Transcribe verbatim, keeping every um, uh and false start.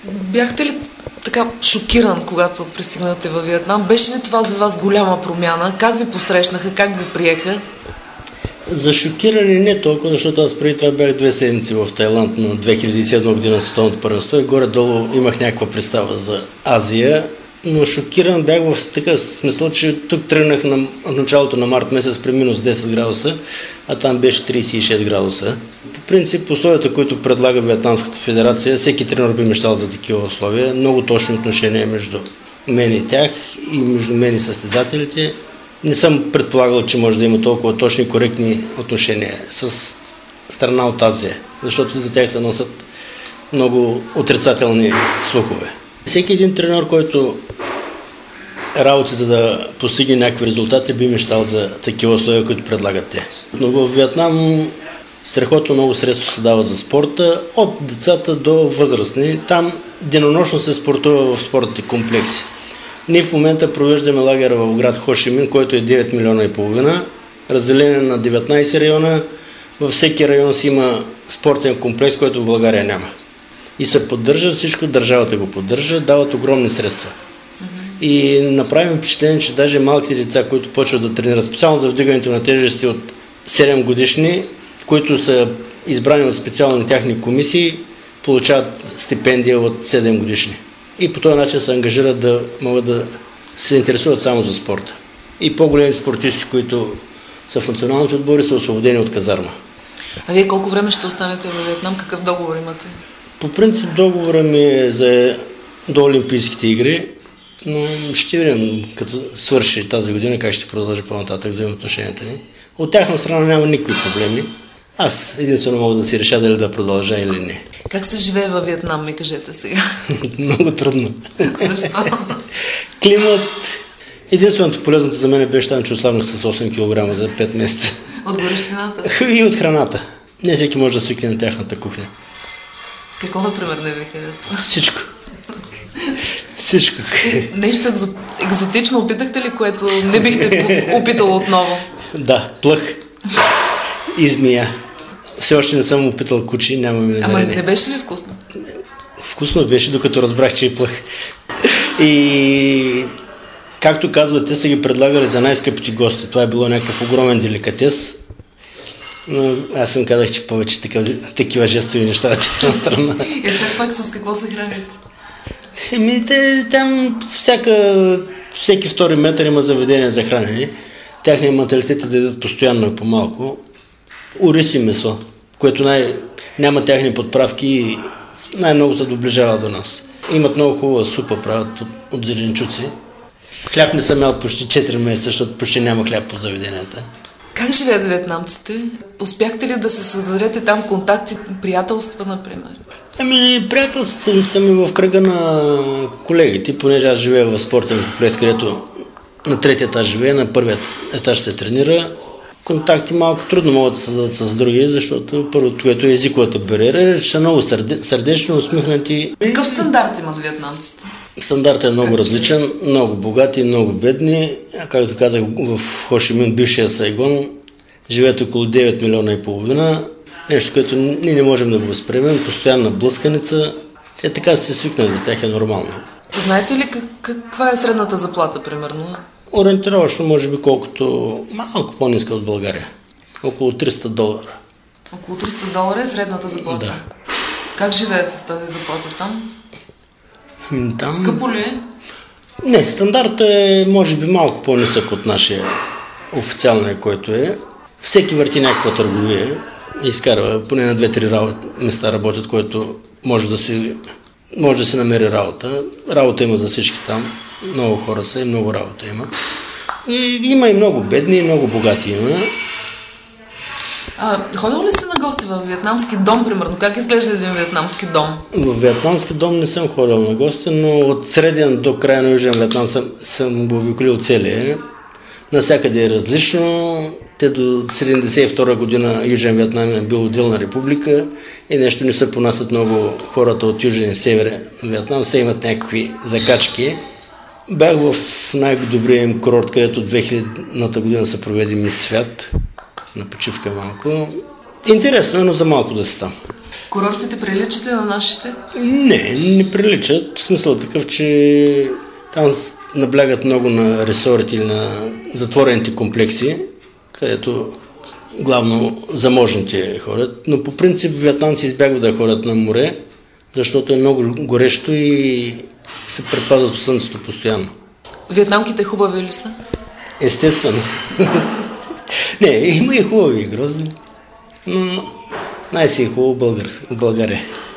Бяхте ли така шокиран, когато пристигнахте във Виетнам? Беше ли това за вас голяма промяна? Как ви посрещнаха? Как ви приеха? За шокиране не толкова, защото аз преди това бях две седмици в Тайланд на две хиляди и седма година световното първенство и горе-долу имах някаква представа за Азия, но шокиран бях в такъв смисъл, че тук тръгнах на началото на март месец при минус десет градуса, а там беше тридесет и шест градуса. По принцип, условията, които предлага Виетнамската федерация, всеки тренер би мечтал за такива условия. Много точни отношения между мен и тях и между мен и състезателите. Не съм предполагал, че може да има толкова точни и коректни отношения с страна от Азия, защото за тях се носят много отрицателни слухове. Всеки един тренер, който работи за да постигне някакви резултати, би мечтал за такива условия, които предлагат те. Но в Виетнам страхотно много средства се дават за спорта, от децата до възрастни. Там денонощно се спортува в спортните комплекси. Ние в момента провеждаме лагера в град Хо Ши Мин, който е девет милиона и половина, разделен на деветнайсет района. Във всеки район си има спортен комплекс, който в България няма. И се поддържа всичко, държавата го поддържа, дават огромни средства. Mm-hmm. И направим впечатление, че даже малките деца, които почват да тренират, специално за вдигането на тежести от седем годишни, които са избрани от специални тяхни комисии, получават стипендия от седем годишни. И по този начин се ангажират да могат да се интересуват само за спорта. И по-големи спортисти, които са в националните отбори, са освободени от казарма. А вие колко време ще останете във Виетнам? Какъв договор имате? По принцип договора ми е за до Олимпийските игри, но ще видим, като свърши тази година, как ще продължи по-нататък взаимоотношенията ни. От тяхна страна няма никакви проблеми. Аз единствено мога да си реша дали да продължа или не. Как се живее във Виетнам, ми кажете сега? Много трудно. Защо? Климат. Единственото полезното за мен беше там, че ослабнах с осем килограма за пет месеца. От горещината? И от храната. Не всеки може да свикне на тяхната кухня. Какво, например, не ви харесва? Всичко. Всичко. Нещо екзо... екзотично опитахте ли, което не бихте опитал отново? Да, плъх и змия. Все още не съм опитал кучи, нямам намерение. Ама не беше ли вкусно? Вкусно беше, докато разбрах, че е плъх. И както казват, те са ги предлагали за най-скъпите гости. Това е било някакъв огромен деликатес. Но аз съм казах, че повече такива, такива жестови неща на тази страна. И все пак с какво се хранят? Еми, те, там всяка, всеки втори метър има заведение за хранене. Тяхният менталитет е да ядат постоянно и по-малко. Ориз и месо, което най- няма тяхни подправки и най-много се доближава до нас. Имат много хубава супа, правят от, от зеленчуци. Хляб не съм ял почти четири месеца, защото почти няма хляб по заведенията. Как живеят виетнамците? Успяхте ли да се създадете там контакти, приятелства, например? Ами, приятелствата са ми в кръга на колегите, понеже аз живея в спортен комплекс, където на третия етаж живея, на първият етаж се тренира. Контакти малко трудно могат да се създадат с други, защото първото, което е езиковата бариера, че са много сърдечни, усмихнати. Какъв стандарт имат виетнамците? Стандартът е много различен, много богати и много бедни. Както казах, в Хо Ши Мин, бившия Сайгон, живеят около девет милиона и половина. Нещо, което ние не можем да го възприемем. Постоянна блъсканица. Те така се свикнали, за тях е нормално. Знаете ли как, каква е средната заплата, примерно? Ориентировъчно, може би, колкото малко по-ниска от България. Около триста долара. Около триста долара е средната заплата? Да. Как живеят с тази заплата там? Там... Скъпо ли е? Не, стандартът е може би малко по-нисък от нашия официалния, който е. Всеки върти някаква търговия и изкарва, поне на две-три места работят, което може да си, може да си намери работа. Работа има за всички там. Много хора са и много работа има. И има и много бедни, и много богати има. А, ходил ли сте на гости в виетнамски дом, примерно? Как изглежда един виетнамски дом? В виетнамски дом не съм ходил на гости, но от среден до края на Южен Виетнам съм, съм го обиколил целия. Насякъде е различно. Те до седемдесет и втора година Южен Виетнам е бил отделна република и нещо не се понасят много хората от Южен и Северен Виетнам. Все имат някакви закачки. Бях в най-добрия им курорт, където две хилядната година се проведе Мис Свят. На почивка малко. Интересно е, но за малко да си там. Курортите приличат ли на нашите? Не, не приличат. В смисъл такъв, че там наблягат много на ресорите или на затворените комплекси, където главно заможните ходят. Но по принцип виетнамци избягват да ходят на море, защото е много горещо и се предпазват от слънцето постоянно. Виетнамките хубави ли са? Естествено. Не, има и хубави и грозни, но най-си е хубаво в България.